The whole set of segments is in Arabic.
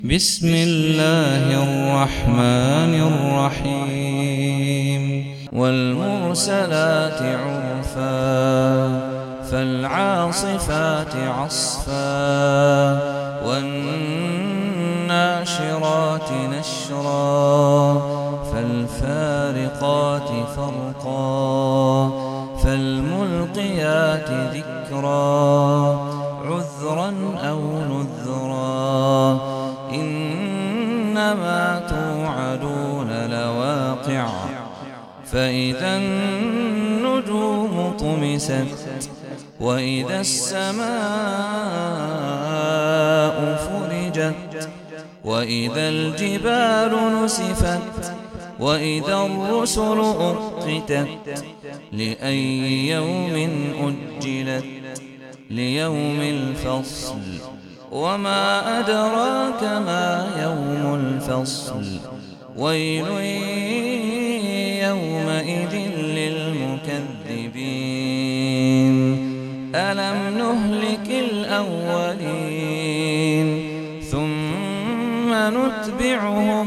بسم الله الرحمن الرحيم والمرسلات عرفا فالعاصفات عصفا والناشرات نشرا فالفارقات فرقا فالملقيات ذكرا عذرا أو نذرا إنما توعدون لواقع فإذا النجوم طمست وإذا السماء فرجت وإذا الجبال نسفت وإذا الرسل أقتت لأي يوم أجلت ليوم الفصل وما أدراك ما يوم الفصل ويل يومئذ للمكذبين ألم نهلك الأولين ثم نتبعهم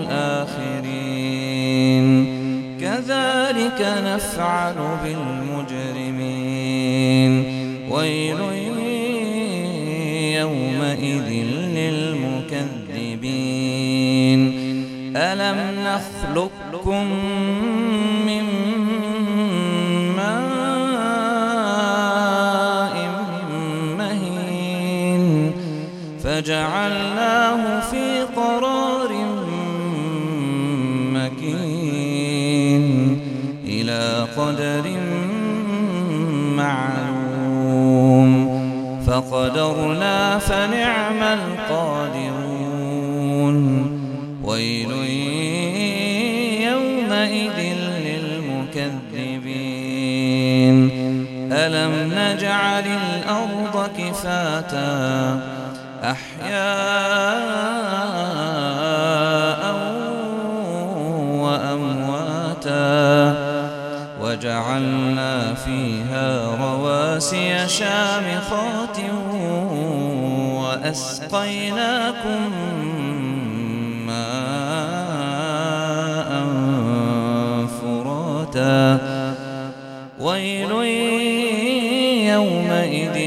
الآخرين كذلك نفعل بالمجرمين ويل يومئذ للمكذبين ألم نخلقكم من ماء مهين فجعلناه في قرار مكين إلى قدر معلوم فقدرنا فنعم القادرون ويل يومئذ للمكذبين ألم نجعل الأرض كفاتا أحياء وأمواتا وجعلنا فيها رواسي شامخات وأسقيناكم ماء فراتا ويل يومئذ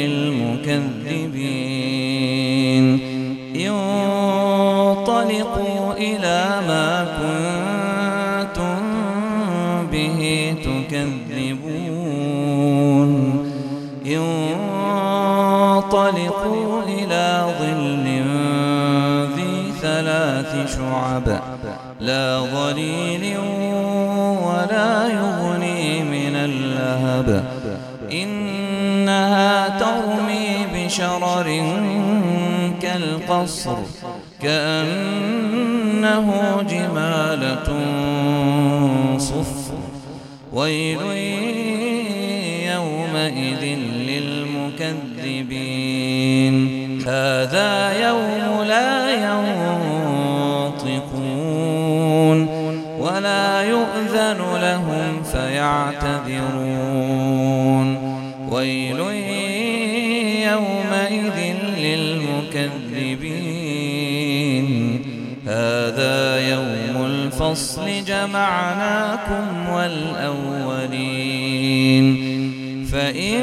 للمكذبين انطلقوا إلى ما كنتم به تكذبون انطلقوا إلى ظل ذي ثلاث شعب لا ظليل ولا يغني من اللهب إنها ترمي بشرر كالقصر كأنه جمالة صفر ويل يومئذ للمكذبين هذا يوم لا ينطقون ولا يؤذن لهم فيعتذرون ويل يومئذ للمكذبين هذا يوم الفصل جمعناكم والأولين فإن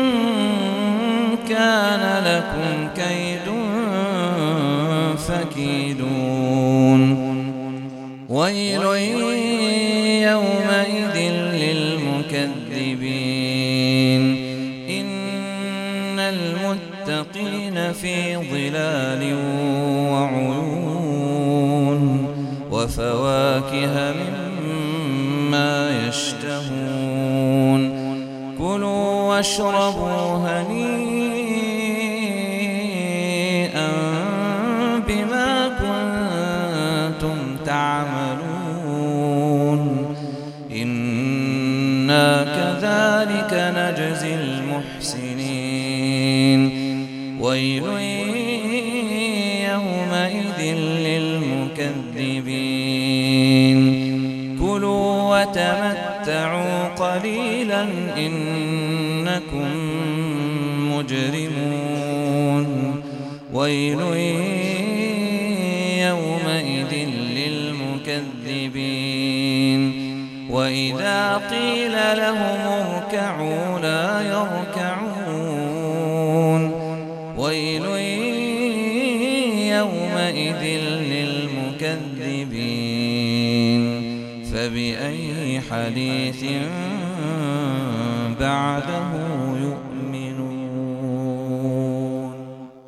كان لكم كيد فكيدون ويل يومئذ للمكذبين إن المتقين في ظلال وعيون وفواكه مما يشتهون كلوا واشربوا هنيئا بما كنتم تعملون إنا كذلك نجزي المحسنين ويل يومئذ للمكذبين كلوا وتمتعوا قليلا إنكم مجرمون ويل للمكذبين وإذا قيل لهم اركعوا لا يركعون ويل يومئذ للمكذبين فبأي حديث بعده يؤمنون